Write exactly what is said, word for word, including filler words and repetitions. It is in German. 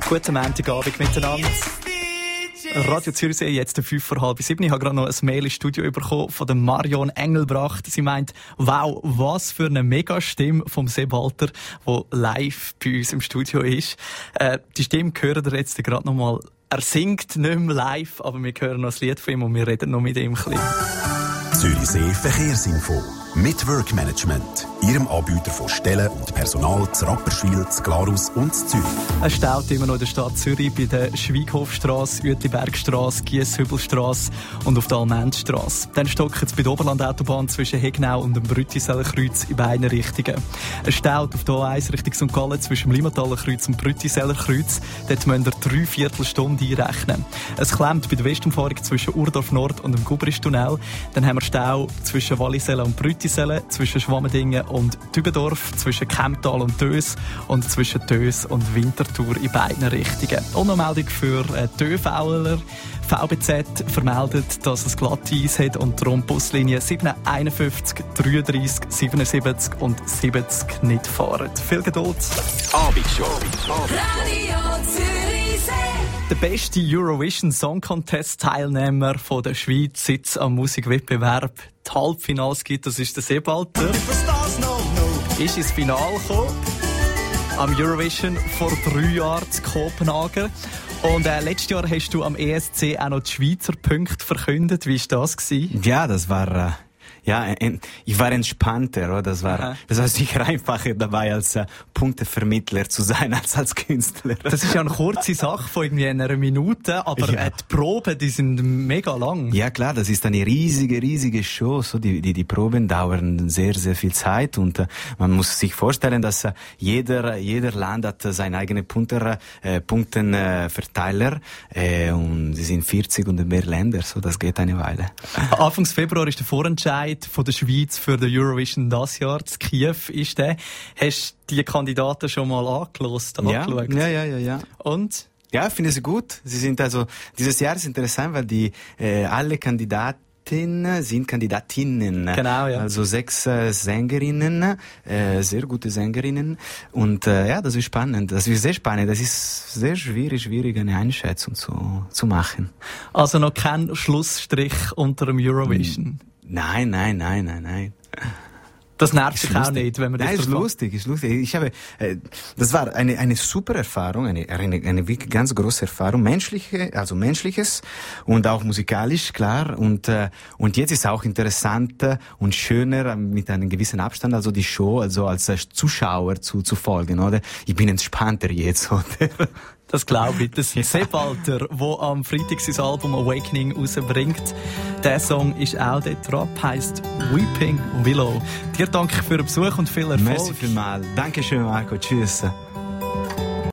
Guten Montagabend miteinander. Radio Zürichsee, jetzt fünf vor halb sieben. Ich habe gerade noch ein Mail ins Studio bekommen von der Marion Engelbracht. Sie meint, wow, was für eine Megastimme vom Sepp Walter, der live bei uns im Studio ist. Äh, die Stimme hören wir jetzt gerade noch mal. Er singt nicht mehr live, aber wir hören noch ein Lied von ihm und wir reden noch mit ihm ein bisschen. Zürichsee Verkehrsinfo mit Workmanagement, Ihrem Anbieter von Stellen und Personal zu Rapperswil, zu Glarus und zu Zürich. Es staut immer noch in der Stadt Zürich bei der Schweighofstrasse, Uetlibergstrasse, Giesshübelstrasse und auf der Almendstrasse. Dann stockt es bei der Oberlandautobahn zwischen Hegnau und dem Brüttisellerkreuz in beiden Richtungen. Es staut auf der A eins Richtung Sankt Gallen zwischen dem Limmatalenkreuz und dem Brüttisellerkreuz. Dort müsst ihr drei Viertelstunden einrechnen. Es klemmt bei der Westumfahrung zwischen Urdorf Nord und dem Gubristunnel. Dann haben wir Stau zwischen Wallisellen und Brüttisellen, zwischen Schwammendingen und Dübendorf, zwischen Kemptal und Dös und zwischen Dös und Winterthur in beiden Richtungen. Und noch Meldung für äh, die ÖVler. V B Z vermeldet, dass es Glatteis hat und darum Buslinien sieben einundfünfzig, dreiunddreißig, siebenundsiebzig und siebzig nicht fahren. Viel Geduld. Abendshow. Radio Zürichsee. Der beste Eurovision Song Contest Teilnehmer von der Schweiz sitzt am Musikwettbewerb. Die Halbfinals gibt, das ist der Sepp Walter. Ist ins Finale gekommen. Am Eurovision vor drei Jahren zu Kopenhagen. Und äh, letztes Jahr hast du am E S C auch noch die Schweizer Punkte verkündet. Wie war das gewesen? Ja, das war... Äh Ja, ich war entspannter, oder? Das war, das war sicher einfacher dabei, als äh, Punktevermittler zu sein, als als Künstler. Das ist ja eine kurze Sache von irgendwie einer Minute, aber ja. äh, die Proben, die sind mega lang. Ja, klar, das ist eine riesige, riesige Show. So, die, die, die Proben dauern sehr, sehr viel Zeit und äh, man muss sich vorstellen, dass äh, jeder, jeder Land hat äh, seinen eigenen Punkter, äh, Punktenverteiler äh, und es sind vierzig und mehr Länder, so, das geht eine Weile. Anfangs Februar ist der Vorentscheid von der Schweiz für den Eurovision das Jahr. In Kiew ist der. Hast du die Kandidaten schon mal angelost, ja, angeschaut? Ja, ja, ja, ja. Und? Ja, ich finde sie gut. Sie sind also, dieses Jahr ist interessant, weil die, äh, alle Kandidaten sind Kandidatinnen. Genau, ja. Also sechs äh, Sängerinnen, äh, sehr gute Sängerinnen. Und äh, ja, das ist spannend. Das ist sehr spannend. Das ist sehr schwierig, schwierig eine Einschätzung zu, zu machen. Also noch kein Schlussstrich unter dem Eurovision? Nein, nein, nein, nein, nein. Das nervt dich auch nicht, wenn man das Nein, ist lustig, ist lustig. Ich habe, äh, das war eine, eine super Erfahrung, eine, eine, eine wirklich ganz große Erfahrung, menschliche, also menschliches und auch musikalisch, klar. Und, äh, und jetzt ist auch interessanter und schöner mit einem gewissen Abstand, also die Show, also als Zuschauer zu, zu folgen, oder? Ich bin entspannter jetzt, oder? Das glaube ich. Das ist Sepp Walter, der am Freitag sein Album Awakening rausbringt. Der Song ist auch dort drauf, heisst Weeping Willow. Dir danke für den Besuch und viel Erfolg. Merci vielmals. Dankeschön, Marco. Tschüss.